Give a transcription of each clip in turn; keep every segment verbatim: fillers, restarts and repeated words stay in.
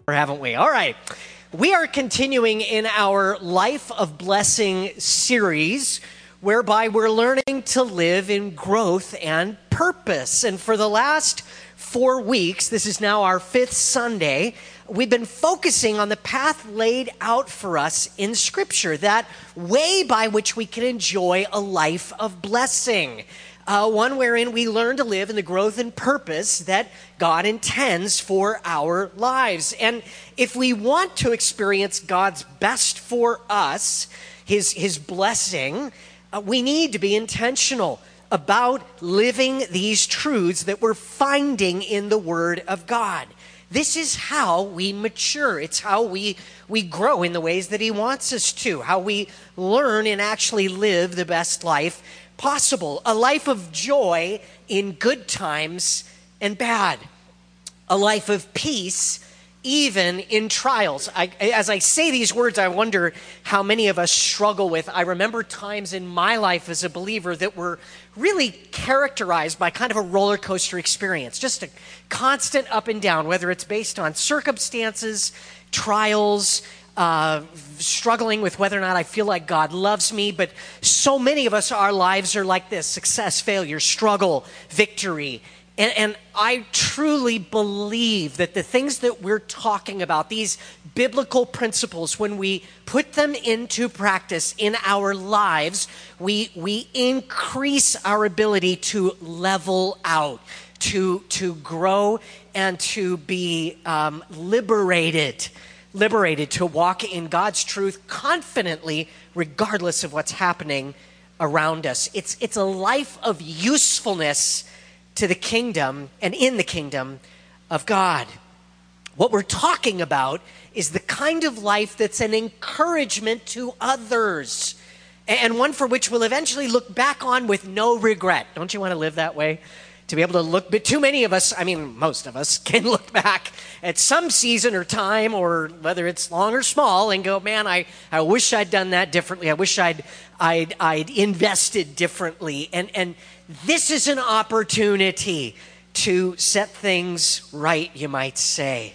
Haven't we? All right. We are continuing in our Life of Blessing series, whereby we're learning to live in growth and purpose. And for the last four weeks, this is now our fifth Sunday, we've been focusing on the path laid out for us in Scripture, that way by which we can enjoy a life of blessing. Uh, one wherein we learn to live in the growth and purpose that God intends for our lives. And if we want to experience God's best for us, his, his blessing, uh, we need to be intentional about living these truths that we're finding in the Word of God. This is how we mature. It's how we, we grow in the ways that He wants us to, how we learn and actually live the best life possible, a life of joy in good times and bad, a life of peace even in trials. I, as I say these words, I wonder how many of us struggle with. I remember times in my life as a believer that were really characterized by kind of a roller coaster experience, just a constant up and down, whether it's based on circumstances, trials, Uh, struggling with whether or not I feel like God loves me. But so many of us, our lives are like this: success, failure, struggle, victory. And, and I truly believe that the things that we're talking about, these biblical principles, when we put them into practice in our lives, we, we increase our ability to level out, to, to grow, and to be um, liberated. liberated to walk in God's truth confidently, regardless of what's happening around us. It's, it's a life of usefulness to the kingdom and in the kingdom of God. What we're talking about is the kind of life that's an encouragement to others, and one for which we'll eventually look back on with no regret. Don't you want to live that way? To be able to look, but too many of us, I mean, most of us, can look back at some season or time, or whether it's long or small, and go, man, I, I wish I'd done that differently. I wish I'd I'd, I'd invested differently. And, and this is an opportunity to set things right, you might say.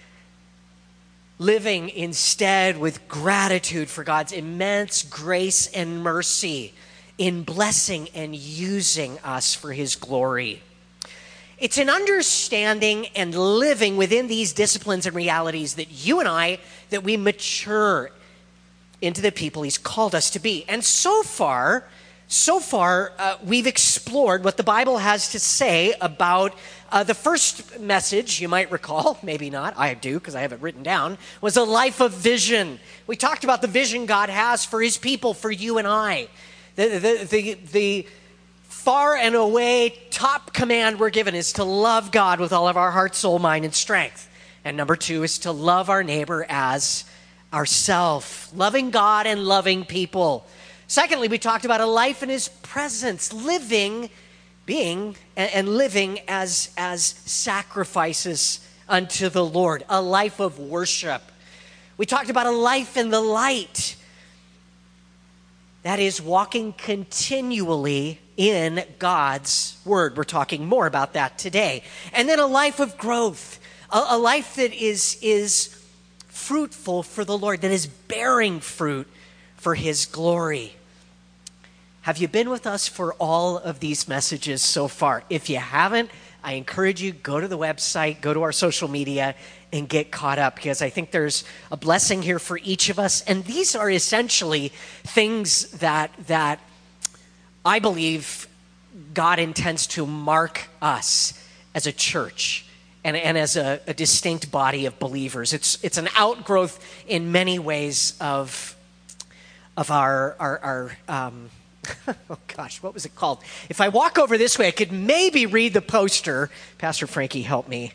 Living instead with gratitude for God's immense grace and mercy in blessing and using us for His glory. It's an understanding and living within these disciplines and realities that you and I, that we mature into the people He's called us to be. And so far, so far, uh, we've explored what the Bible has to say about uh, the first message, you might recall, maybe not, I do because I have it written down, was a life of vision. We talked about the vision God has for His people, for you and I. The, the, the, the far and away top command we're given is to love God with all of our heart, soul, mind, and strength. And number two is to love our neighbor as ourself, loving God and loving people. Secondly, we talked about a life in His presence, living, being, and, and living as, as sacrifices unto the Lord, a life of worship. We talked about a life in the light. That is, walking continually in God's Word. We're talking more about that today. And then a life of growth, a, a life that is, is fruitful for the Lord, that is bearing fruit for His glory. Have you been with us for all of these messages so far? If you haven't, I encourage you, go to the website, go to our social media, and get caught up, because I think there's a blessing here for each of us. And these are essentially things that that I believe God intends to mark us as a church and, and as a, a distinct body of believers. It's it's an outgrowth in many ways of of our our, our um, oh gosh, what was it called? If I walk over this way, I could maybe read the poster. Pastor Frankie, help me.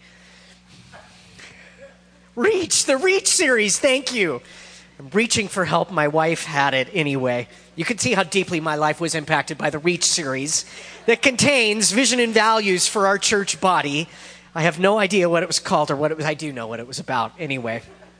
Reach, the Reach series, thank you. I'm reaching for help. My wife had it anyway. You can see how deeply my life was impacted by the Reach series that contains vision and values for our church body. I have no idea what it was called or what it was. I do know what it was about anyway.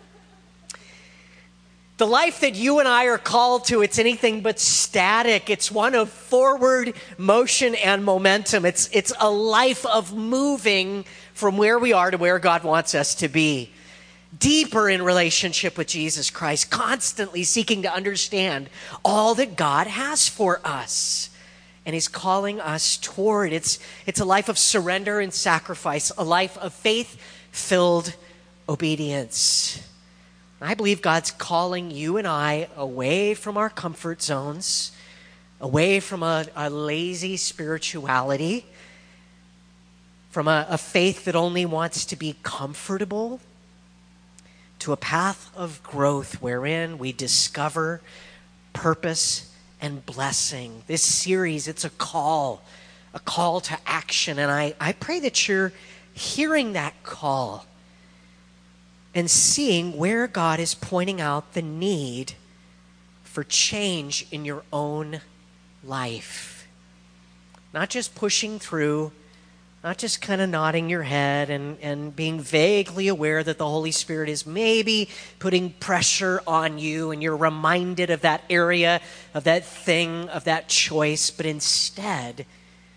The life that you and I are called to, it's anything but static. It's one of forward motion and momentum. It's, it's a life of moving from where we are to where God wants us to be. deeper in relationship with Jesus Christ, constantly seeking to understand all that God has for us. And he's calling us toward. It's, it's a life of surrender and sacrifice, a life of faith-filled obedience. I believe God's calling you and I away from our comfort zones, away from a, a lazy spirituality, from a, a faith that only wants to be comfortable, to a path of growth wherein we discover purpose and blessing. This series, it's a call, a call to action. And I, I pray that you're hearing that call and seeing where God is pointing out the need for change in your own life. Not just pushing through, not just kind of nodding your head and, and being vaguely aware that the Holy Spirit is maybe putting pressure on you and you're reminded of that area, of that thing, of that choice, but instead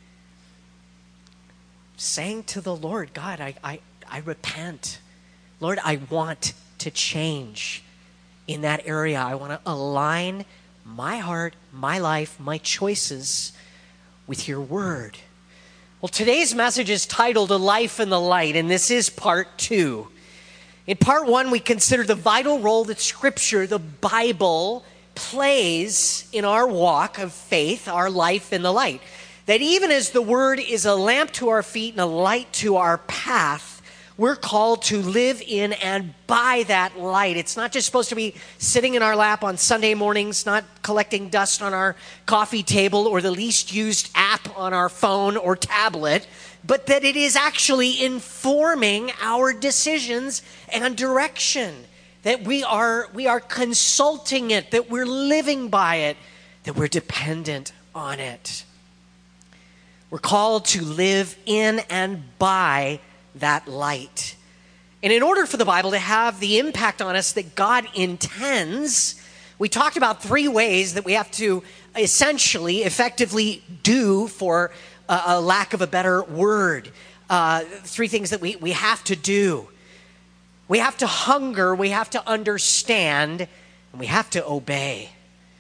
saying to the Lord, God, I, I, I repent. Lord, I want to change in that area. I want to align my heart, my life, my choices with your word. Well, today's message is titled A Life in the Light, and this is part two. In part one, we consider the vital role that Scripture, the Bible, plays in our walk of faith, our life in the light. That even as the Word is a lamp to our feet and a light to our path, we're called to live in and by that light. It's not just supposed to be sitting in our lap on Sunday mornings, not collecting dust on our coffee table or the least used app on our phone or tablet, but that it is actually informing our decisions and direction. That we are, we are consulting it, that we're living by it, that we're dependent on it. We're called to live in and by that light. And in order for the Bible to have the impact on us that God intends, we talked about three ways that we have to essentially, effectively do, for a, a lack of a better word. Uh, three things that we, we have to do. We have to hunger, we have to understand, and we have to obey.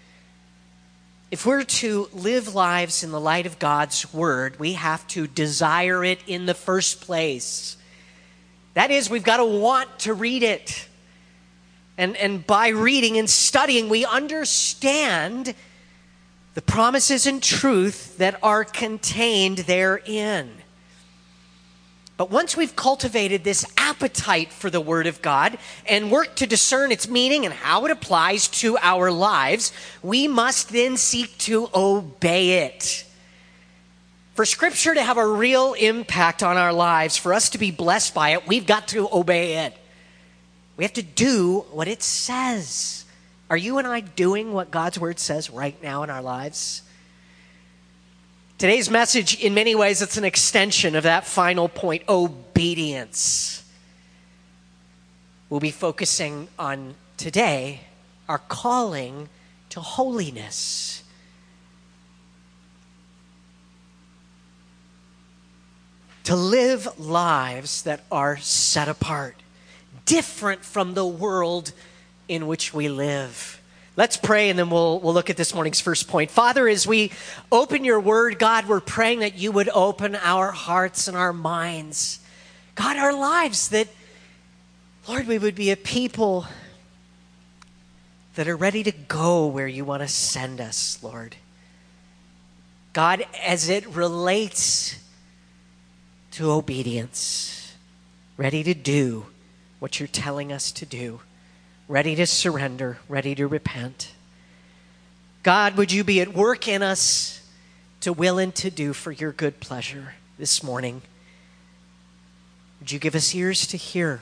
If we're to live lives in the light of God's word, we have to desire it in the first place. That is, we've got to want to read it. And, and by reading and studying, we understand the promises and truth that are contained therein. But once we've cultivated this appetite for the Word of God and worked to discern its meaning and how it applies to our lives, we must then seek to obey it. For Scripture to have a real impact on our lives, for us to be blessed by it, we've got to obey it. We have to do what it says. Are you and I doing what God's Word says right now in our lives? Today's message, in many ways, it's an extension of that final point, obedience. We'll be focusing on today our calling to holiness. To live lives that are set apart, different from the world in which we live. Let's pray, and then we'll, we'll look at this morning's first point. Father, as we open your word, God, we're praying that you would open our hearts and our minds. God, our lives, that, Lord, we would be a people that are ready to go where you want to send us, Lord. God, as it relates to obedience, ready to do what you're telling us to do. Ready to surrender, ready to repent. God, would you be at work in us to will and to do for your good pleasure this morning? Would you give us ears to hear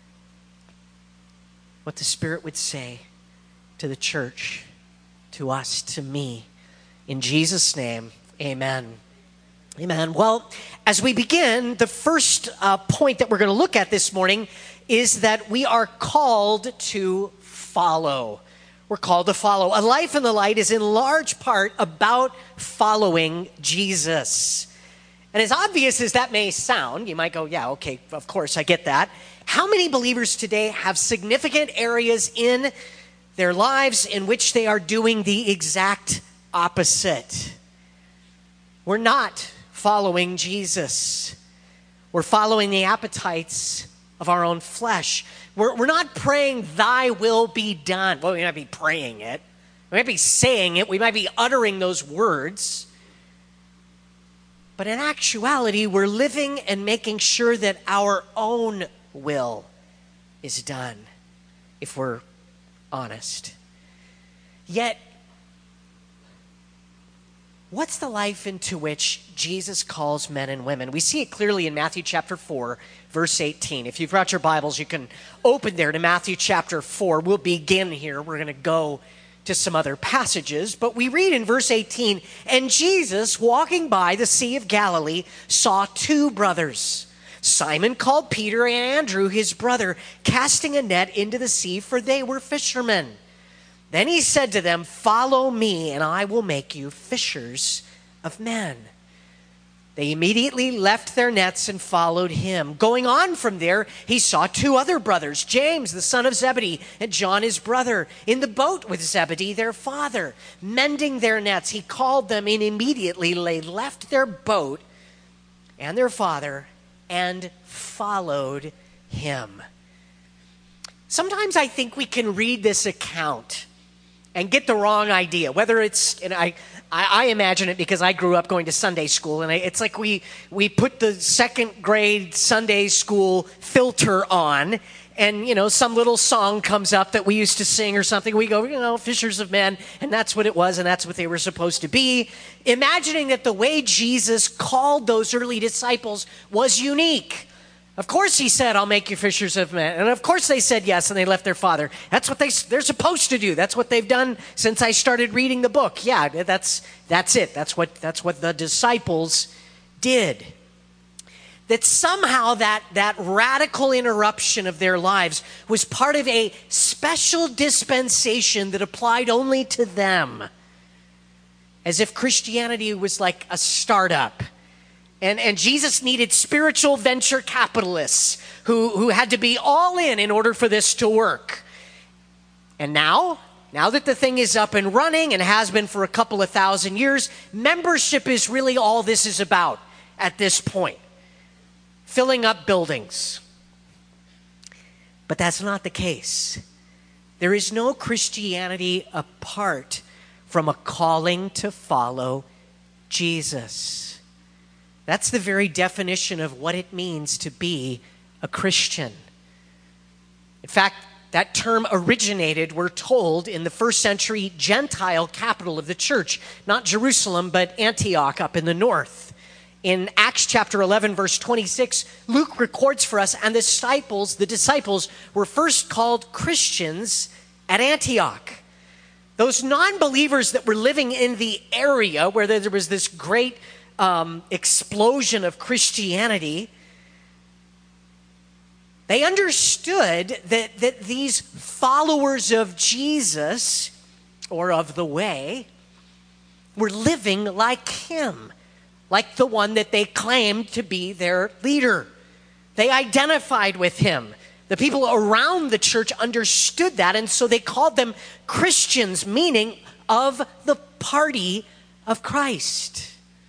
what the Spirit would say to the church, to us, to me? In Jesus' name, amen. Amen. Well, as we begin, the first uh, point that we're going to look at this morning is that we are called to follow. We're called to follow. A life in the light is in large part about following Jesus. And as obvious as that may sound, you might go, yeah, okay, of course, I get that. How many believers today have significant areas in their lives in which they are doing the exact opposite? We're not following Jesus. We're following the appetites of our own flesh. We're, we're not praying, thy will be done. Well, we might be praying it. We might be saying it. We might be uttering those words. But in actuality, we're living and making sure that our own will is done, if we're honest. Yet, what's the life into which Jesus calls men and women? We see it clearly in Matthew chapter four, verse eighteen. If you've brought your Bibles, you can open there to Matthew chapter four. We'll begin here. We're going to go to some other passages, but we read in verse eighteen, and Jesus, walking by the Sea of Galilee, saw two brothers, Simon called Peter and Andrew his brother, casting a net into the sea, for they were fishermen. Then he said to them, follow me, and I will make you fishers of men. They immediately left their nets and followed him. Going on from there, he saw two other brothers, James, the son of Zebedee, and John, his brother, in the boat with Zebedee, their father, mending their nets. He called them, and immediately they left their boat and their father and followed him. Sometimes I think we can read this account and get the wrong idea, whether it's, and I, I, I imagine it because I grew up going to Sunday school, and I, it's like we, we put the second grade Sunday school filter on, and, you know, some little song comes up that we used to sing or something. We go, you know, fishers of men, and that's what it was, and that's what they were supposed to be, imagining that the way Jesus called those early disciples was unique. Of course he said, I'll make you fishers of men. And of course they said yes, and they left their father. That's what they, they're supposed to do. That's what they've done since I started reading the book. Yeah, that's, that's it. That's what, that's what the disciples did. That somehow that, that radical interruption of their lives was part of a special dispensation that applied only to them. As if Christianity was like a startup. And, and Jesus needed spiritual venture capitalists who, who had to be all in in order for this to work. And now, now that the thing is up and running and has been for a couple of thousand years, membership is really all this is about at this point. Filling up buildings. But that's not the case. There is no Christianity apart from a calling to follow Jesus. That's the very definition of what it means to be a Christian. In fact, that term originated, we're told, in the first century Gentile capital of the church. Not Jerusalem, but Antioch up in the north. In Acts chapter eleven, verse twenty-six, Luke records for us, and the disciples, the disciples were first called Christians at Antioch. Those non-believers that were living in the area where there was this great Um, explosion of Christianity, they understood that, that these followers of Jesus, or of the way, were living like him, like the one that they claimed to be their leader. They identified with him. The people around the church understood that, and so they called them Christians, meaning of the party of Christ.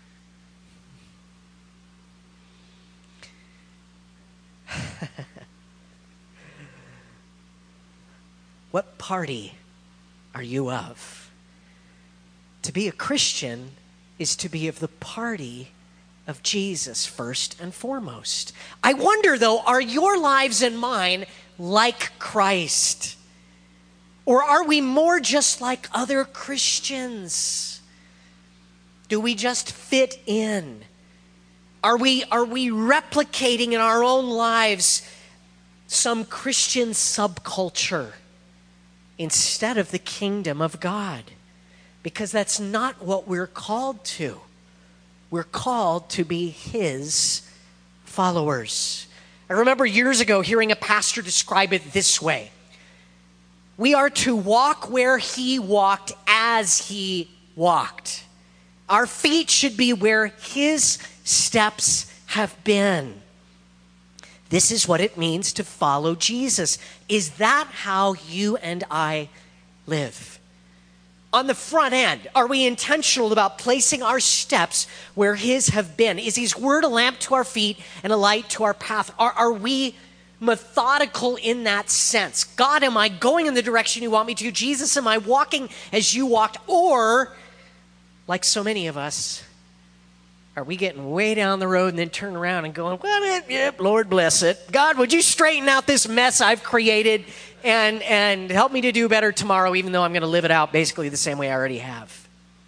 What party are you of? To be a Christian is to be of the party of Jesus first and foremost. I wonder though, are your lives and mine like Christ? Or are we more just like other Christians? Do we just fit in? Are we, are we replicating in our own lives some Christian subculture instead of the kingdom of God? Because that's not what we're called to. We're called to be his followers. I remember years ago hearing a pastor describe it this way. We are to walk where he walked as he walked. Our feet should be where his steps have been. This is what it means to follow Jesus. Is that how you and I live? On the front end, are we intentional about placing our steps where his have been? Is his word a lamp to our feet and a light to our path? Are, are we methodical in that sense? God, am I going in the direction you want me to? Jesus, am I walking as you walked? Or, like so many of us, are we getting way down the road and then turn around and going, well, yep, Lord bless it. God, would you straighten out this mess I've created and, and help me to do better tomorrow, even though I'm going to live it out basically the same way I already have?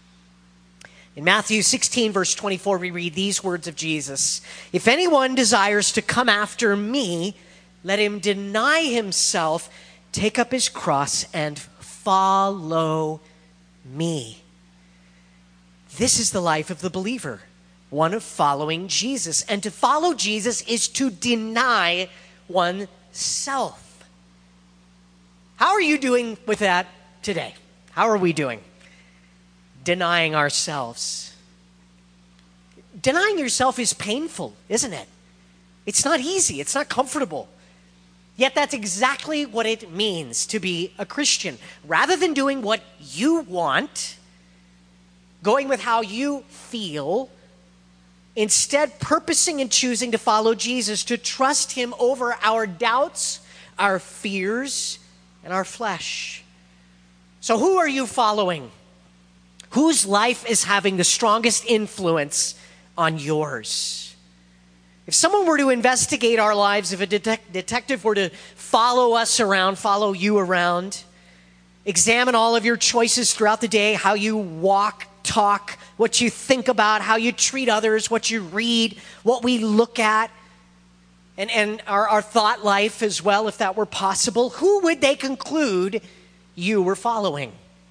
In Matthew sixteen, verse twenty-four, we read these words of Jesus. If anyone desires to come after me, let him deny himself, take up his cross, and follow me. This is the life of the believer, one of following Jesus. And to follow Jesus is to deny oneself. How are you doing with that today? How are we doing? Denying ourselves. Denying yourself is painful, isn't it? It's not easy. It's not comfortable. Yet that's exactly what it means to be a Christian. Rather than doing what you want, going with how you feel, instead purposing and choosing to follow Jesus, to trust him over our doubts, our fears, and our flesh. So who are you following? Whose life is having the strongest influence on yours? If someone were to investigate our lives, if a detec- detective were to follow us around, follow you around, examine all of your choices throughout the day, how you walk, talk, what you think about, how you treat others, what you read, what we look at, and, and our, our thought life as well, if that were possible, who would they conclude you were following?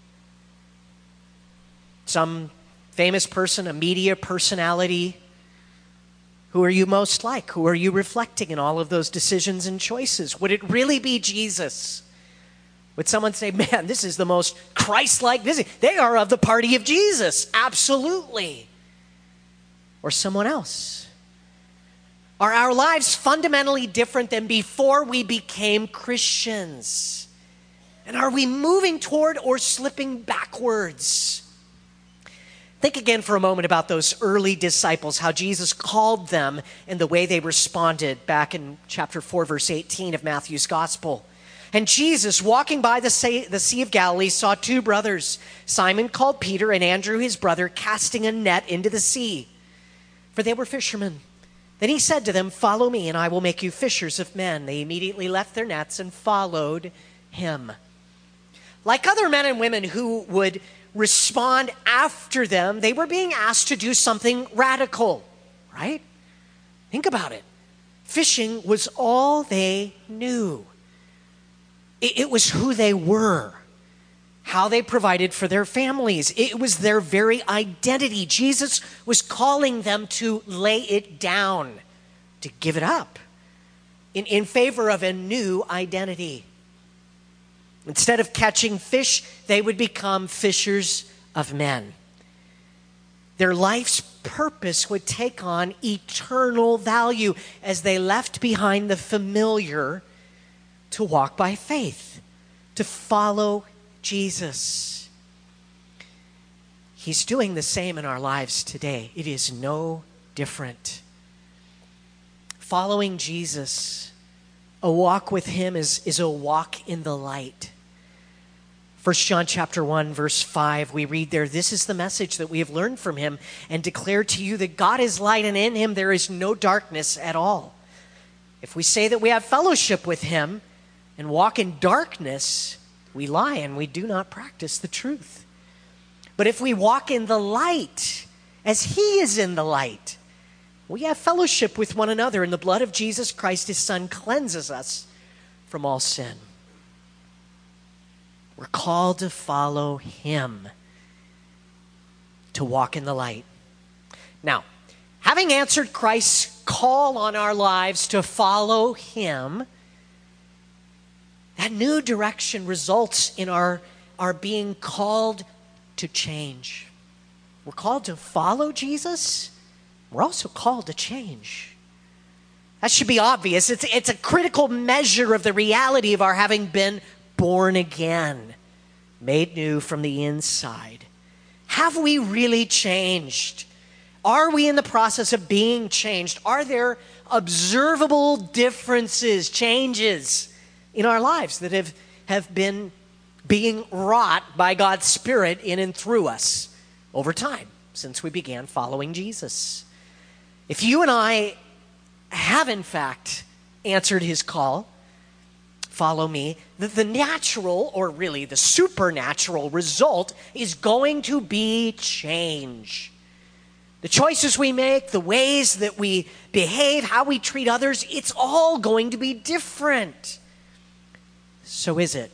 Some famous person, a media personality? Who are you most like? Who are you reflecting in all of those decisions and choices? Would it really be Jesus? Would someone say, man, this is the most Christ-like vision? They are of the party of Jesus. Absolutely. Or someone else? Are our lives fundamentally different than before we became Christians? And are we moving toward or slipping backwards? Think again for a moment about those early disciples, how Jesus called them and the way they responded back in chapter four, verse eighteen of Matthew's gospel. And Jesus, walking by the sea, the Sea of Galilee, saw two brothers, Simon called Peter and Andrew his brother, casting a net into the sea, for they were fishermen. Then he said to them, follow me and I will make you fishers of men. They immediately left their nets and followed him. Like other men and women who would respond after them, they were being asked to do something radical, right? Think about it. Fishing was all they knew. It, it was who they were, how they provided for their families. It was their very identity. Jesus was calling them to lay it down, to give it up in, in favor of a new identity. Instead of catching fish, they would become fishers of men. Their life's purpose would take on eternal value as they left behind the familiar to walk by faith, to follow Jesus. He's doing the same in our lives today. It is no different. Following Jesus, a walk with him is, is a walk in the light. First John chapter one, verse five, we read there, this is the message that we have learned from him and declare to you that God is light and in him there is no darkness at all. If we say that we have fellowship with him and walk in darkness, we lie and we do not practice the truth. But if we walk in the light, as he is in the light, we have fellowship with one another, and the blood of Jesus Christ, his son, cleanses us from all sin. We're called to follow him, to walk in the light. Now, having answered Christ's call on our lives to follow him, that new direction results in our, our being called to change. We're called to follow Jesus. We're also called to change. That should be obvious. It's, it's a critical measure of the reality of our having been born again, made new from the inside. Have we really changed? Are we in the process of being changed? Are there observable differences, changes in our lives that have, have been being wrought by God's Spirit in and through us over time since we began following Jesus? If you and I have in fact answered his call, follow me, the, the natural, or really the supernatural result is going to be change. The choices we make, the ways that we behave, how we treat others, it's all going to be different. So is it?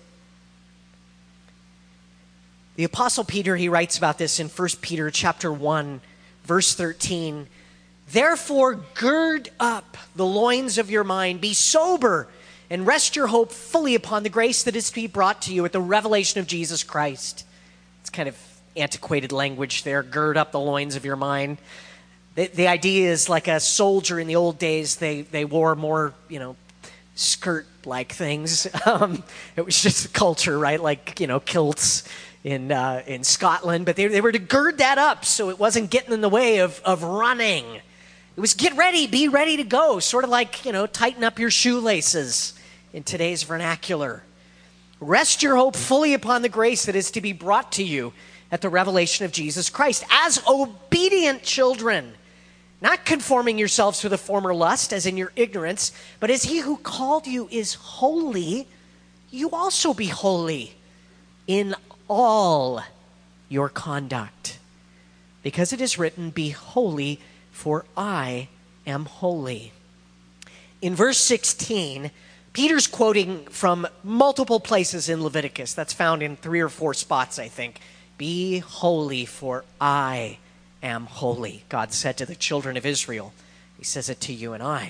The Apostle Peter, he writes about this in First Peter chapter one, verse thirteen. Therefore, gird up the loins of your mind, be sober, and rest your hope fully upon the grace that is to be brought to you at the revelation of Jesus Christ. It's kind of antiquated language there, gird up the loins of your mind. The, the idea is like a soldier in the old days, they, they wore more, you know, skirt-like things. Um, it was just a culture, right? Like, you know, kilts in uh, in Scotland. But they, they were to gird that up so it wasn't getting in the way of, of running. It was get ready, be ready to go. Sort of like, you know, tighten up your shoelaces in today's vernacular. Rest your hope fully upon the grace that is to be brought to you at the revelation of Jesus Christ. As obedient children, not conforming yourselves to the former lust as in your ignorance, but as he who called you is holy, you also be holy in all your conduct. Because it is written, be holy, for I am holy. In verse sixteen, Peter's quoting from multiple places in Leviticus. That's found in three or four spots, I think. Be holy, for I am holy, God said to the children of Israel. He says it to you and I.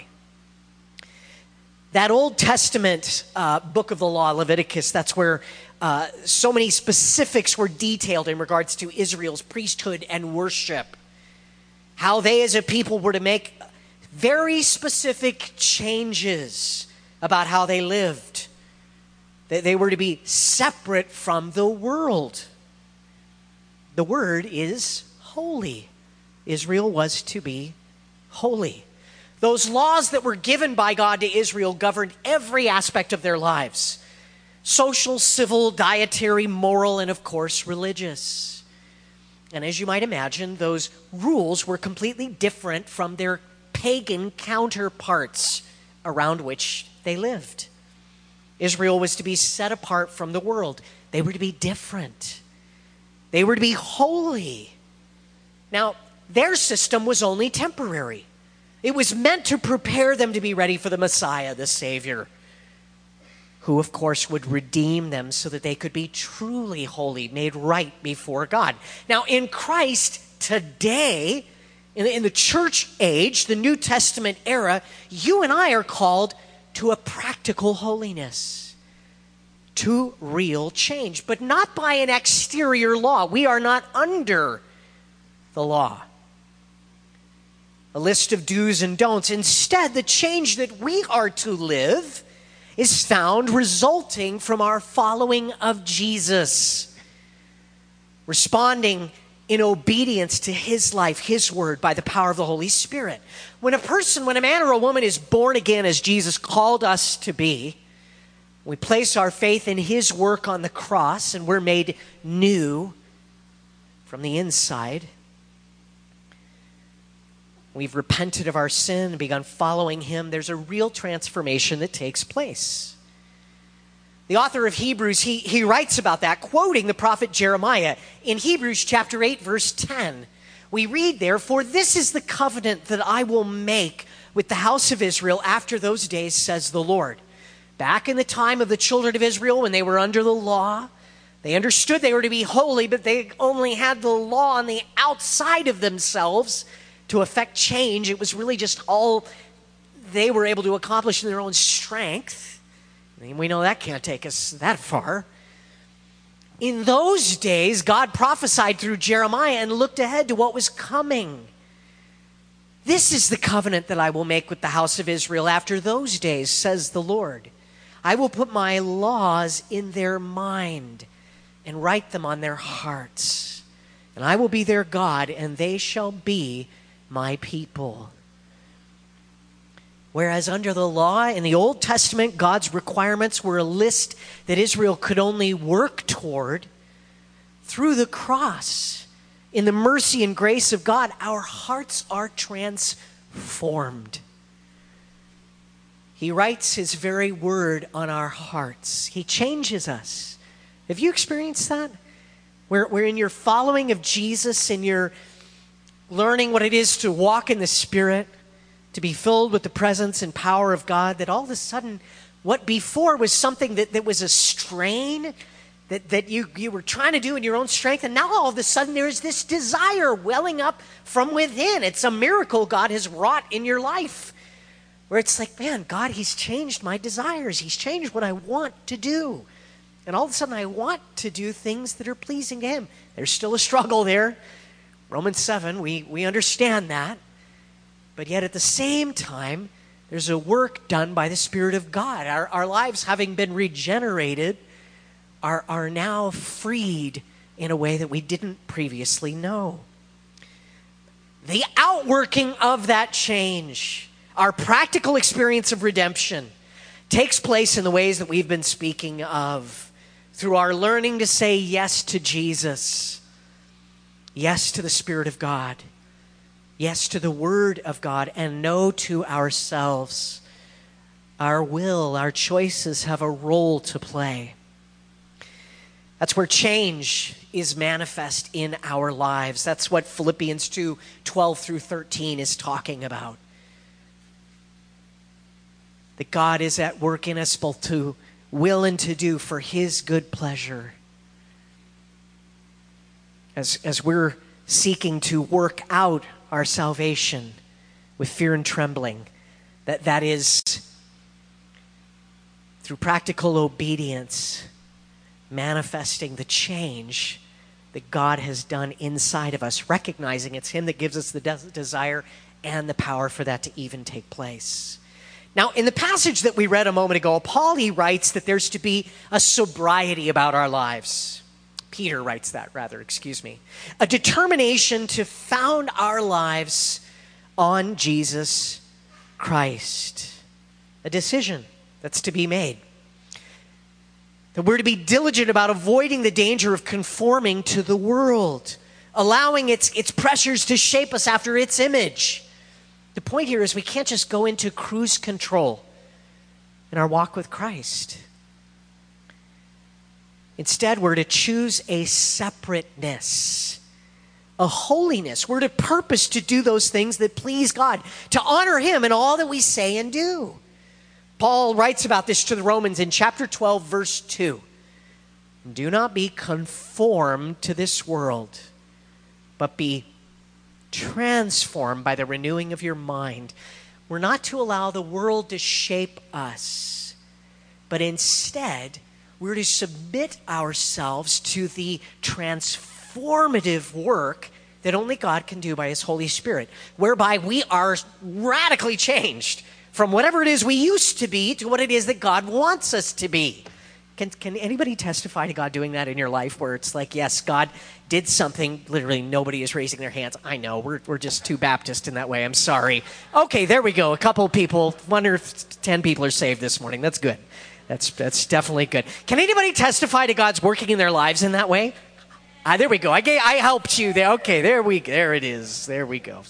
That Old Testament uh, book of the law, Leviticus, that's where uh, so many specifics were detailed in regards to Israel's priesthood and worship. How they as a people were to make very specific changes about how they lived. That they were to be separate from the world. The word is holy. Israel was to be holy. Those laws that were given by God to Israel governed every aspect of their lives. Social, civil, dietary, moral, and of course, religious. And as you might imagine, those rules were completely different from their pagan counterparts around which they lived. Israel was to be set apart from the world. They were to be different. They were to be holy. Now, their system was only temporary. It was meant to prepare them to be ready for the Messiah, the Savior, who, of course, would redeem them so that they could be truly holy, made right before God. Now, in Christ today, in the, in the church age, the New Testament era, you and I are called to a practical holiness, to real change, but not by an exterior law. We are not under the law, a list of do's and don'ts. Instead, the change that we are to live is found resulting from our following of Jesus, responding in obedience to his life, his word, by the power of the Holy Spirit. When a person, when a man or a woman is born again as Jesus called us to be, we place our faith in his work on the cross and we're made new from the inside. We've repented of our sin and begun following him. There's a real transformation that takes place. The author of Hebrews, he, he writes about that, quoting the prophet Jeremiah. In Hebrews chapter eight, verse ten, we read there, "For this is the covenant that I will make with the house of Israel after those days, says the Lord." Back in the time of the children of Israel, when they were under the law, they understood they were to be holy, but they only had the law on the outside of themselves to affect change. It was really just all they were able to accomplish in their own strength. And we know that can't take us that far. In those days, God prophesied through Jeremiah and looked ahead to what was coming. This is the covenant that I will make with the house of Israel after those days, says the Lord. I will put my laws in their mind and write them on their hearts. And I will be their God, and they shall be my people. Whereas under the law in the Old Testament, God's requirements were a list that Israel could only work toward, through the cross, in the mercy and grace of God, our hearts are transformed. He writes his very word on our hearts. He changes us. Have you experienced that? Where, where in your following of Jesus and you're learning what it is to walk in the Spirit, to be filled with the presence and power of God, that all of a sudden what before was something that, that was a strain that, that you, you were trying to do in your own strength, and now all of a sudden there's this desire welling up from within. It's a miracle God has wrought in your life, where it's like, man, God, he's changed my desires. He's changed what I want to do. And all of a sudden I want to do things that are pleasing to him. There's still a struggle there. Romans seven, we, we understand that. But yet at the same time, there's a work done by the Spirit of God. Our, our lives, having been regenerated, are, are now freed in a way that we didn't previously know. The outworking of that change, our practical experience of redemption, takes place in the ways that we've been speaking of, through our learning to say yes to Jesus, yes to the Spirit of God, yes to the Word of God, and no to ourselves. Our will, our choices have a role to play. That's where change is manifest in our lives. That's what Philippians two, twelve through thirteen is talking about. That God is at work in us both to will and to do for his good pleasure. As, as we're seeking to work out our salvation with fear and trembling, that that is through practical obedience, manifesting the change that God has done inside of us, recognizing it's him that gives us the des- desire and the power for that to even take place. Now, in the passage that we read a moment ago, Paul, he writes that there's to be a sobriety about our lives. Peter writes that, rather, excuse me. A determination to found our lives on Jesus Christ. A decision that's to be made. That we're to be diligent about avoiding the danger of conforming to the world, allowing its, its pressures to shape us after its image. The point here is we can't just go into cruise control in our walk with Christ. Instead, we're to choose a separateness, a holiness. We're to purpose to do those things that please God, to honor him in all that we say and do. Paul writes about this to the Romans in chapter twelve, verse two. Do not be conformed to this world, but be transformed by the renewing of your mind. We're not to allow the world to shape us, but instead, we're to submit ourselves to the transformative work that only God can do by his Holy Spirit, whereby we are radically changed from whatever it is we used to be to what it is that God wants us to be. Can, can anybody testify to God doing that in your life, where it's like, yes, God did something, literally nobody is raising their hands. I know, we're, we're just too Baptist in that way. I'm sorry. Okay, there we go. A couple people, wonder if ten people are saved this morning. That's good. That's that's definitely good. Can anybody testify to God's working in their lives in that way? Ah, there we go. I gave, I helped you there. Okay, there we there it is. There we go.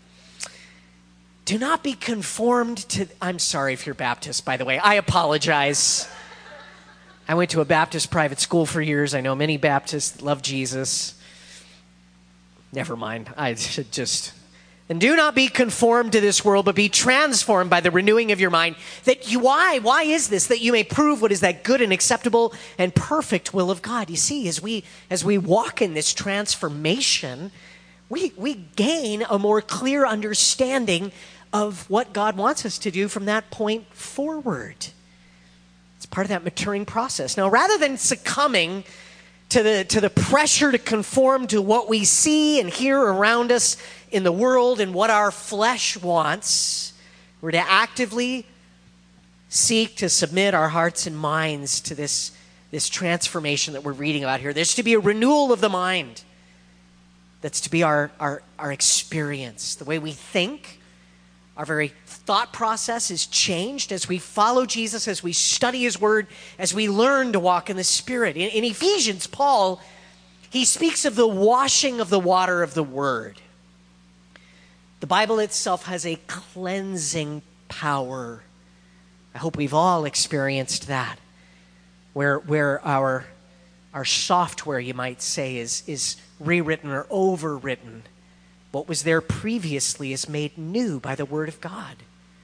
Do not be conformed to, I'm sorry if you're Baptist, by the way. I apologize. I went to a Baptist private school for years. I know many Baptists that love Jesus. Never mind. I should just... And do not be conformed to this world, but be transformed by the renewing of your mind. That you, why? Why is this? That you may prove what is that good and acceptable and perfect will of God. You see, as we as we walk in this transformation, we we gain a more clear understanding of what God wants us to do from that point forward. It's part of that maturing process. Now, rather than succumbing to the, to the pressure to conform to what we see and hear around us in the world and what our flesh wants. We're to actively seek to submit our hearts and minds to this, this transformation that we're reading about here. There's to be a renewal of the mind. That's to be our, our, our experience. The way we think, our very thought process is changed as we follow Jesus, as we study his word, as we learn to walk in the Spirit. In, in Ephesians, Paul, he speaks of the washing of the water of the word. The Bible itself has a cleansing power. I hope we've all experienced that, where, where our, our software, you might say, is, is rewritten or overwritten. What was there previously is made new by the Word of God.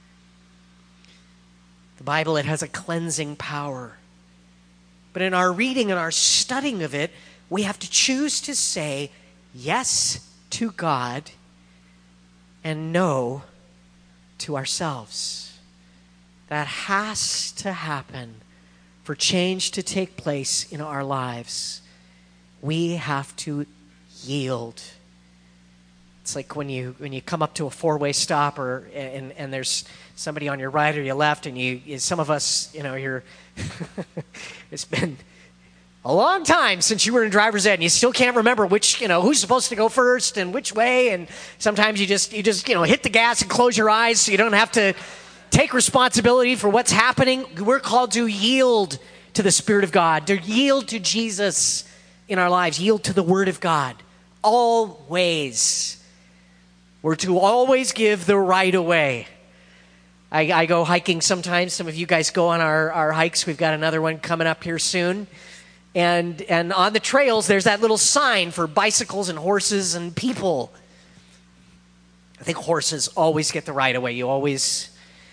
The Bible, it has a cleansing power. But in our reading and our studying of it, we have to choose to say yes to God and no to ourselves. That has to happen for change to take place in our lives. We have to yield. It's like when you when you come up to a four-way stop, or and and there's somebody on your right or your left, and you some of us, you know, you're it's been a long time since you were in driver's ed, and you still can't remember which, you know, who's supposed to go first and which way, and sometimes you just you just you know hit the gas and close your eyes so you don't have to take responsibility for what's happening. We're called to yield to the Spirit of God, to yield to Jesus in our lives, yield to the Word of God, always. We're to always give the right of way. I, I go hiking sometimes. Some of you guys go on our, our hikes. We've got another one coming up here soon. And, and on the trails, there's that little sign for bicycles and horses and people. I think horses always get the right of way. You always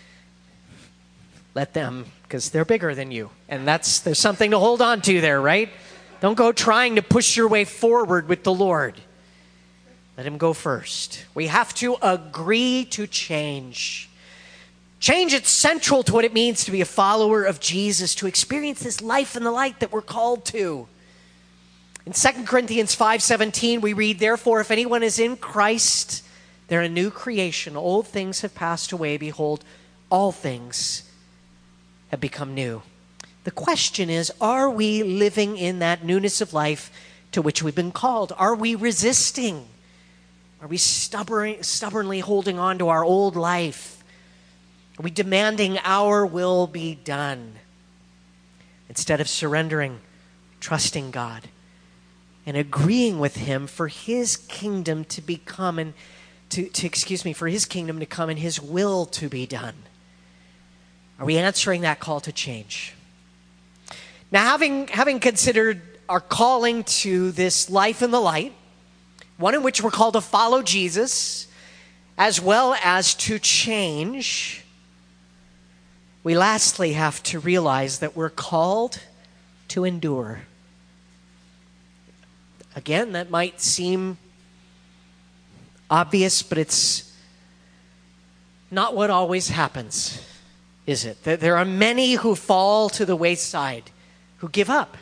let them, because they're bigger than you. And that's there's something to hold on to there, right? Don't go trying to push your way forward with the Lord. Let him go first. We have to agree to change. Change is central to what it means to be a follower of Jesus, to experience this life in the light that we're called to. In Second Corinthians five seventeen, we read, "Therefore, if anyone is in Christ, they're a new creation. Old things have passed away. Behold, all things have become new." The question is, are we living in that newness of life to which we've been called? Are we resisting? Are we stubborn, stubbornly holding on to our old life? Are we demanding our will be done instead of surrendering, trusting God, and agreeing with him for his kingdom to become and to, to excuse me, for his kingdom to come and his will to be done? Are we answering that call to change? Now, having, having considered our calling to this life in the light, one in which we're called to follow Jesus, as well as to change, we lastly have to realize that we're called to endure. Again, that might seem obvious, but it's not what always happens, is it? There are many who fall to the wayside, who give up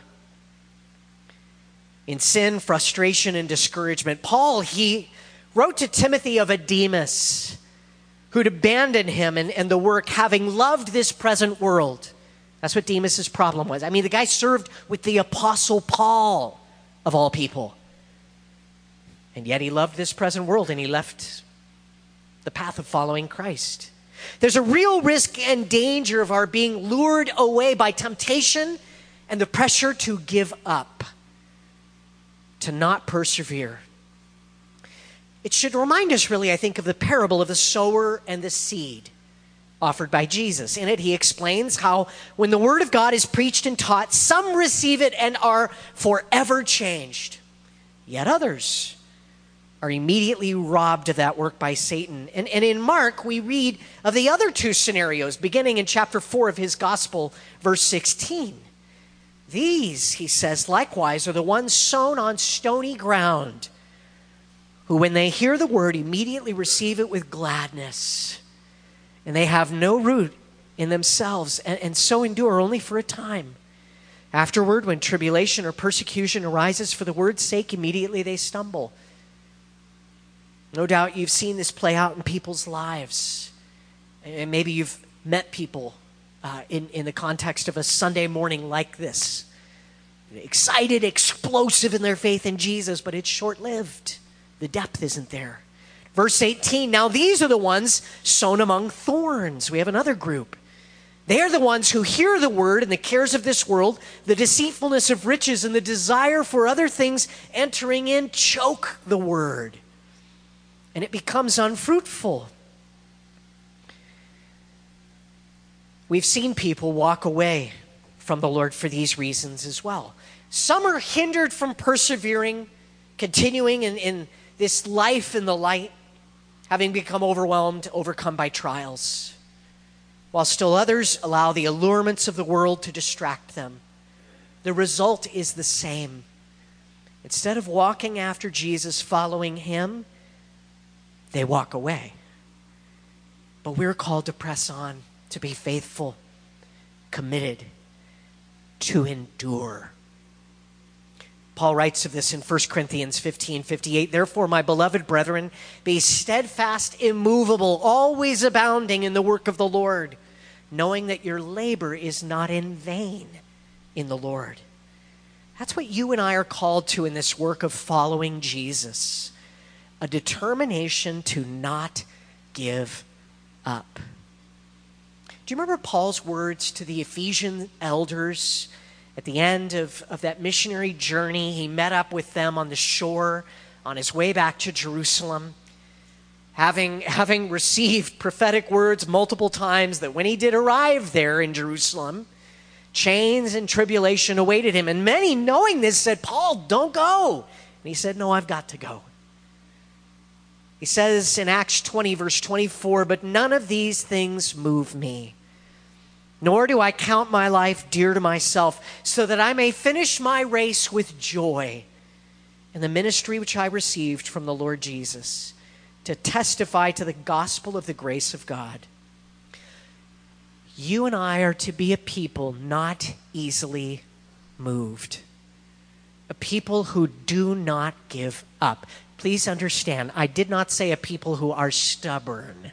in sin, frustration, and discouragement. Paul, he wrote to Timothy of a Demas who'd abandoned him and, and the work, having loved this present world. That's what Demas's problem was. I mean, the guy served with the Apostle Paul, of all people. And yet he loved this present world, and he left the path of following Christ. There's a real risk and danger of our being lured away by temptation and the pressure to give up, to not persevere. It should remind us, really, I think, of the parable of the sower and the seed offered by Jesus. In it, he explains how when the word of God is preached and taught, some receive it and are forever changed, yet others are immediately robbed of that work by Satan. And, and in Mark, we read of the other two scenarios, beginning in chapter four of his gospel, verse sixteen. These, he says, likewise, are the ones sown on stony ground, who when they hear the word immediately receive it with gladness, and they have no root in themselves, and, and so endure only for a time. Afterward, when tribulation or persecution arises for the word's sake, immediately they stumble. No doubt you've seen this play out in people's lives. And maybe you've met people uh, in, in the context of a Sunday morning like this. Excited, explosive in their faith in Jesus, but it's short-lived. The depth isn't there. Verse eighteen, now these are the ones sown among thorns. We have another group. They are the ones who hear the word and the cares of this world, the deceitfulness of riches and the desire for other things entering in, choke the word. And it becomes unfruitful. We've seen people walk away from the Lord for these reasons as well. Some are hindered from persevering, continuing in, in this life in the light, having become overwhelmed, overcome by trials, while still others allow the allurements of the world to distract them. The result is the same. Instead of walking after Jesus, following him, they walk away. But we're called to press on, to be faithful, committed, to endure. Paul writes of this in First Corinthians fifteen fifty-eight. Therefore, my beloved brethren, be steadfast, immovable, always abounding in the work of the Lord, knowing that your labor is not in vain in the Lord. That's what you and I are called to in this work of following Jesus. A determination to not give up. Do you remember Paul's words to the Ephesian elders at the end of, of that missionary journey? He met up with them on the shore on his way back to Jerusalem, having, having received prophetic words multiple times that when he did arrive there in Jerusalem, chains and tribulation awaited him. And many, knowing this, said, Paul, don't go. And he said, no, I've got to go. He says in Acts twenty, verse twenty-four, but none of these things move me, nor do I count my life dear to myself, so that I may finish my race with joy in the ministry which I received from the Lord Jesus, to testify to the gospel of the grace of God. You and I are to be a people not easily moved, a people who do not give up. Please understand, I did not say a people who are stubborn.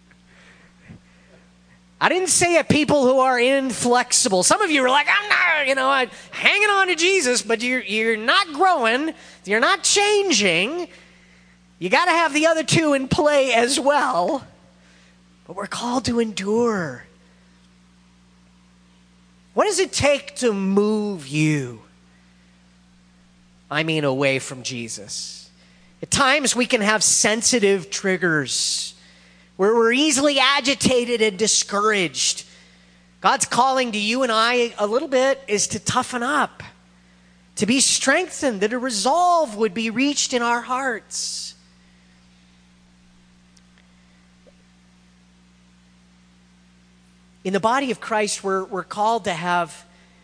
I didn't say a people who are inflexible. Some of you are like, I'm not, you know, I'm hanging on to Jesus, but you're, you're not growing. You're not changing. You got to have the other two in play as well. But we're called to endure. What does it take to move you? I mean, away from Jesus. At times we can have sensitive triggers where we're easily agitated and discouraged. God's calling to you and I a little bit is to toughen up, to be strengthened, that a resolve would be reached in our hearts. In the body of Christ, we're, we're called to have,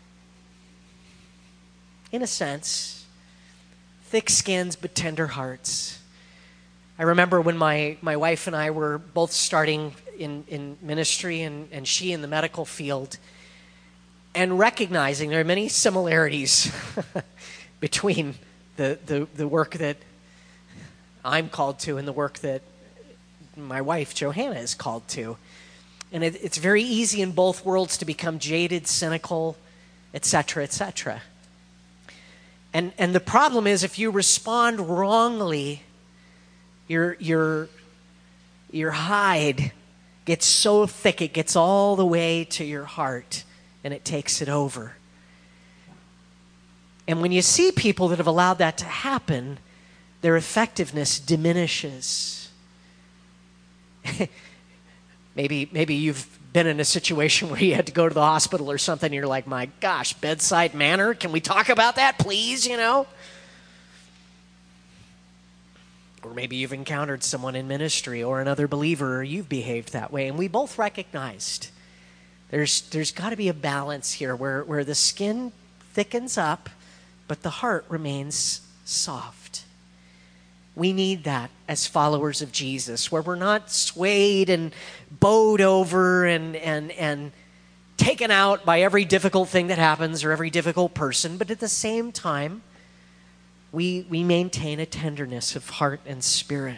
in a sense, thick skins but tender hearts. I remember when my, my wife and I were both starting in, in ministry and, and she in the medical field, and recognizing there are many similarities between the, the, the work that I'm called to and the work that my wife, Johanna, is called to. And it, it's very easy in both worlds to become jaded, cynical, et cetera, et cetera. And, and the problem is if you respond wrongly, your, your, your hide gets so thick it gets all the way to your heart and it takes it over. And when you see people that have allowed that to happen, their effectiveness diminishes. maybe, maybe you've been in a situation where you had to go to the hospital or something, and you're like, my gosh, bedside manner, can we talk about that, please, you know? Or maybe you've encountered someone in ministry or another believer, or you've behaved that way, and we both recognized there's there's got to be a balance here where, where the skin thickens up, but the heart remains soft. We need that as followers of Jesus, where we're not swayed and bowed over and, and, and taken out by every difficult thing that happens or every difficult person, but at the same time, we, we maintain a tenderness of heart and spirit.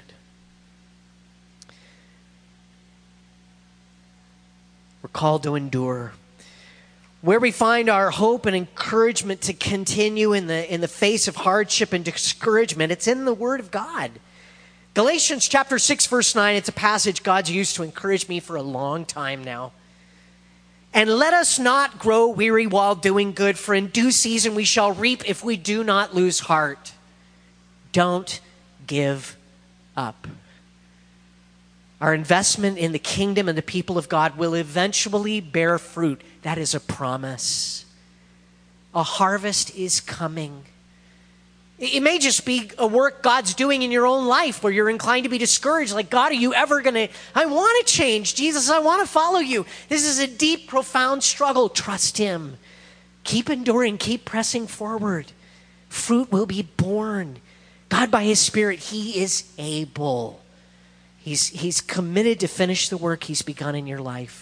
We're called to endure. Where we find our hope and encouragement to continue in the, in the face of hardship and discouragement, it's in the Word of God. Galatians chapter six, verse nine, it's a passage God's used to encourage me for a long time now. And let us not grow weary while doing good, for in due season we shall reap if we do not lose heart. Don't give up. Our investment in the kingdom and the people of God will eventually bear fruit. That is a promise. A harvest is coming. It may just be a work God's doing in your own life where you're inclined to be discouraged. Like, God, are you ever going to, I want to change. Jesus, I want to follow you. This is a deep, profound struggle. Trust him. Keep enduring. Keep pressing forward. Fruit will be born. God, by his Spirit, he is able. He's, he's committed to finish the work he's begun in your life.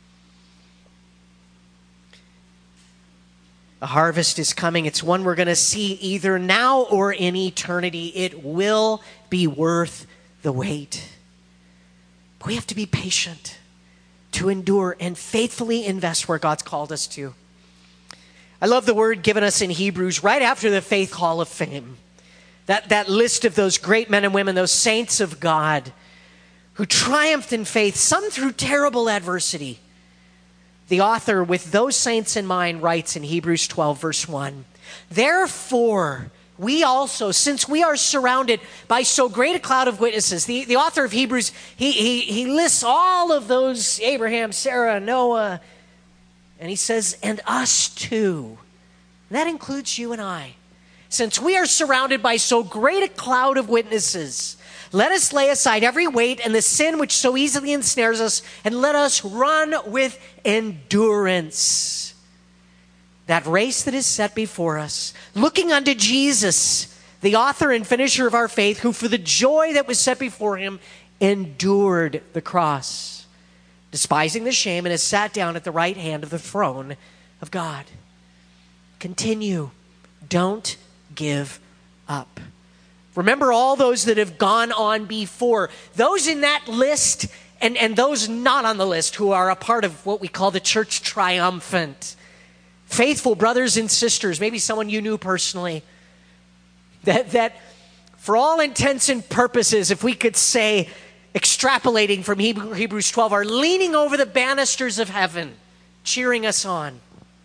A harvest is coming. It's one we're going to see either now or in eternity. It will be worth the wait. But we have to be patient, to endure, and faithfully invest where God's called us to. I love the word given us in Hebrews right after the Faith Hall of Fame. That, that list of those great men and women, those saints of God who triumphed in faith, some through terrible adversity. The author, with those saints in mind, writes in Hebrews twelve, verse one, therefore, we also, since we are surrounded by so great a cloud of witnesses, the, the author of Hebrews, he, he, he lists all of those, Abraham, Sarah, Noah, and he says, and us too. And that includes you and I. Since we are surrounded by so great a cloud of witnesses, let us lay aside every weight and the sin which so easily ensnares us, and let us run with endurance that race that is set before us, looking unto Jesus, the author and finisher of our faith, who for the joy that was set before him endured the cross, despising the shame, and has sat down at the right hand of the throne of God. Continue. Don't give up. Remember all those that have gone on before. Those in that list and, and those not on the list who are a part of what we call the church triumphant. Faithful brothers and sisters, maybe someone you knew personally. That, that for all intents and purposes, if we could say, extrapolating from Hebrews twelve, are leaning over the banisters of heaven, cheering us on.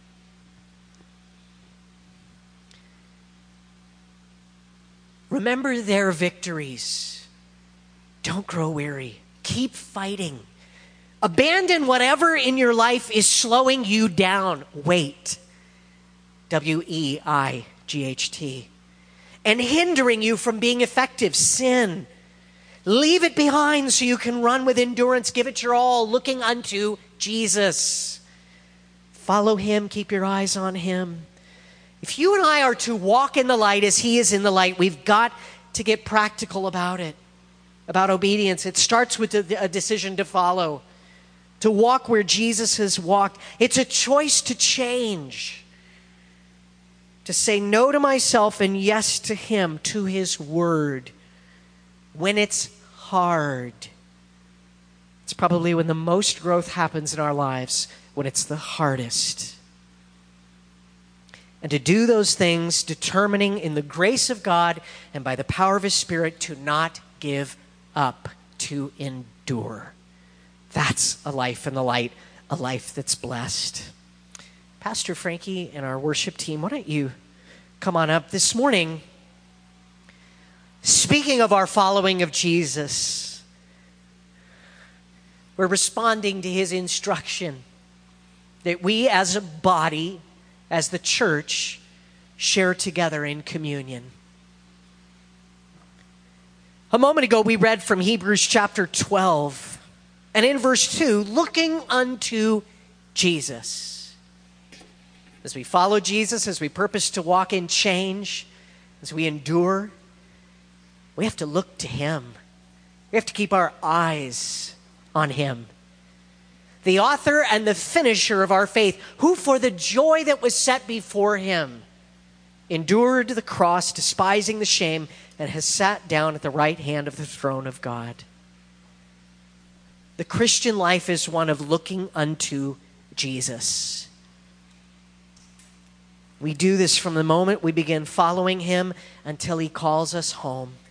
Remember their victories. Don't grow weary. Keep fighting. Abandon whatever in your life is slowing you down. Wait. W E I G H T. And hindering you from being effective. Sin. Leave it behind so you can run with endurance. Give it your all, looking unto Jesus. Follow him. Keep your eyes on him. If you and I are to walk in the light as he is in the light, we've got to get practical about it, about obedience. It starts with a decision to follow, to walk where Jesus has walked. It's a choice to change, to say no to myself and yes to him, to his word. When it's hard, it's probably when the most growth happens in our lives, when it's the hardest. And to do those things, determining in the grace of God and by the power of his Spirit to not give up, to endure. That's a life in the light, a life that's blessed. Pastor Frankie and our worship team, why don't you come on up this morning? Speaking of our following of Jesus, we're responding to his instruction that we as a body, as the church, share together in communion. A moment ago, we read from Hebrews chapter twelve, and in verse two, looking unto Jesus. As we follow Jesus, as we purpose to walk in change, as we endure, we have to look to him. We have to keep our eyes on him. the author and the finisher of our faith, who for the joy that was set before him endured the cross, despising the shame, and has sat down at the right hand of the throne of God. The Christian life is one of looking unto Jesus. We do this from the moment we begin following him until he calls us home.